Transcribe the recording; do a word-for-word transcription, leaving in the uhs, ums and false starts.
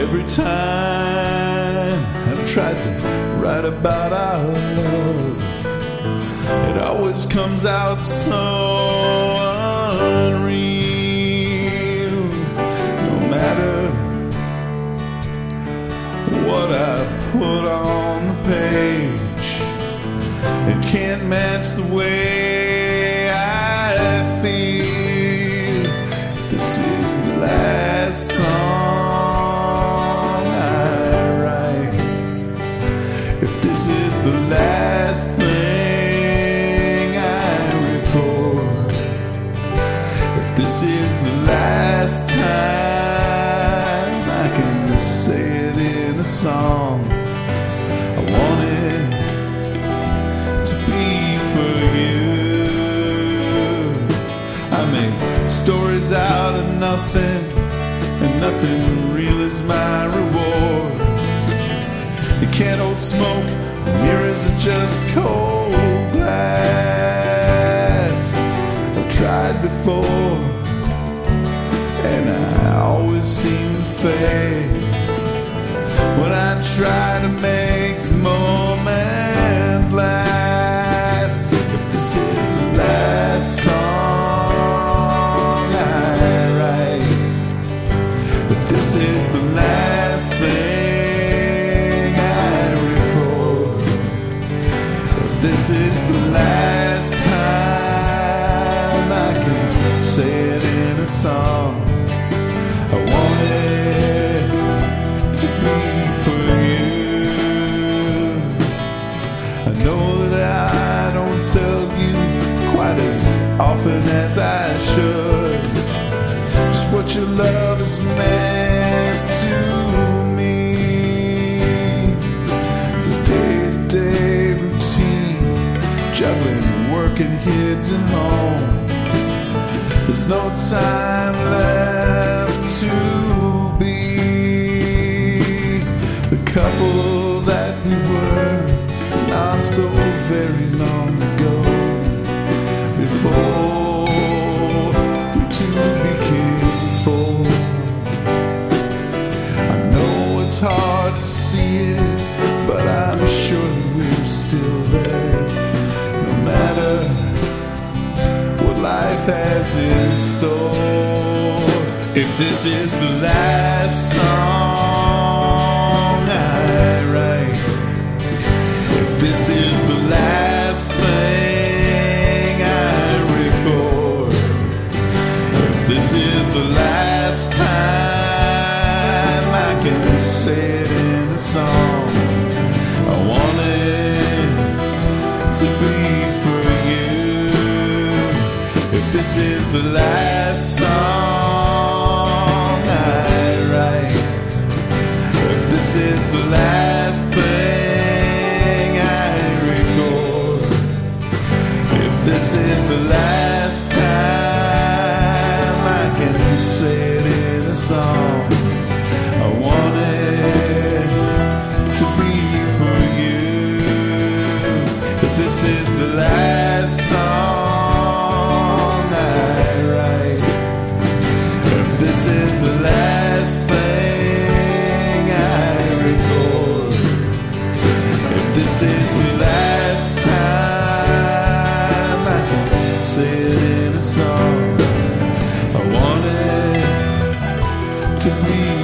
Every time I've tried to write about our love, it always comes out so unreal. No matter what I put on the page, it can't match the way I feel. If this is the last song I write, if this is the last thing I record, if this is the last time I can say it in a song, I want it to be for you. I make stories out of nothing, and nothing real is my reward. You can't hold smoke, mirrors are just cold glass. I've tried before, and I always seem to fade. When I try to make the moment last, if this is the last song I write, if this is the last thing I record, if this is the last time I can say it in a song, I want it to be for you. I know that I don't tell you quite as often as I should just what your love has meant to me. The day-to-day routine, juggling work and kids at home, there's no time left to be the couple that we were not so very long ago, before we two became four. I know it's hard to see it, but I'm sure that we're still there, no matter what life has in store. If this is the last song I write, if this is the last thing I record, if this is the last time I can say it in a song, I want it to be for you. If this is the last song I write, if this is the last thing I record, if this is the last time I can say it in a song, I want it to be for you. If this is the last song I write, if this is the last thing I record, if this is the last time I can say it in a song, I want it to be